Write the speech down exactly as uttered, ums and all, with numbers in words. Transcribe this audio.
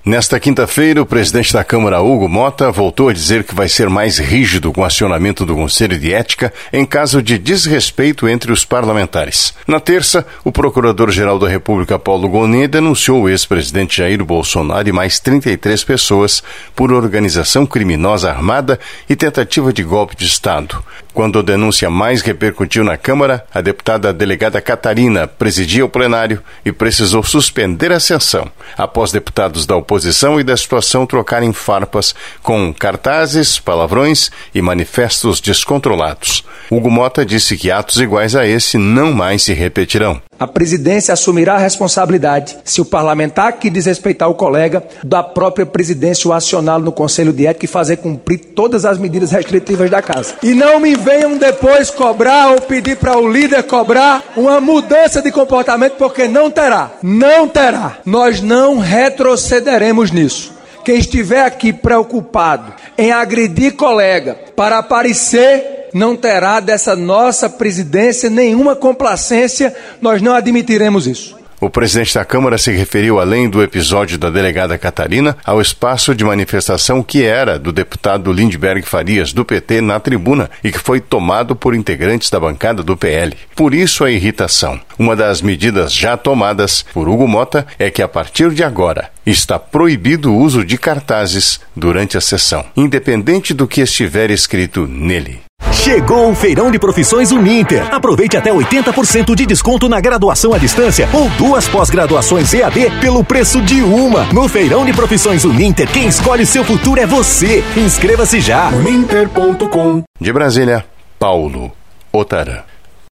Nesta quinta-feira, o presidente da Câmara, Hugo Mota, voltou a dizer que vai ser mais rígido com o acionamento do Conselho de Ética em caso de desrespeito entre os parlamentares. Na terça, o Procurador-Geral da República, Paulo Gonet, denunciou o ex-presidente Jair Bolsonaro e mais trinta e três pessoas por organização criminosa armada e tentativa de golpe de Estado. Quando a denúncia mais repercutiu na Câmara, a deputada delegada Catarina presidia o plenário e precisou suspender a sessão, após deputados da oposição e da situação trocarem farpas com cartazes, palavrões e manifestos descontrolados. Hugo Mota disse que atos iguais a esse não mais se repetirão. A presidência assumirá a responsabilidade, se o parlamentar que desrespeitar o colega, da própria presidência o acioná-lo no Conselho de Ética e fazer cumprir todas as medidas restritivas da casa. E não me venham depois cobrar ou pedir para o líder cobrar uma mudança de comportamento, porque não terá. Não terá. Nós não retrocederemos nisso. Quem estiver aqui preocupado em agredir colega para aparecer, não terá dessa nossa presidência nenhuma complacência, nós não admitiremos isso. O presidente da Câmara se referiu, além do episódio da delegada Catarina, ao espaço de manifestação que era do deputado Lindbergh Farias, do P T, na tribuna, e que foi tomado por integrantes da bancada do P L. Por isso a irritação. Uma das medidas já tomadas por Hugo Mota é que, a partir de agora, está proibido o uso de cartazes durante a sessão, independente do que estiver escrito nele. Chegou o Feirão de Profissões Uninter. Aproveite até oitenta por cento de desconto na graduação à distância ou duas pós-graduações E A D pelo preço de uma. No Feirão de Profissões Uninter, quem escolhe seu futuro é você. Inscreva-se já. uninter ponto com. De Brasília, Paulo Otara.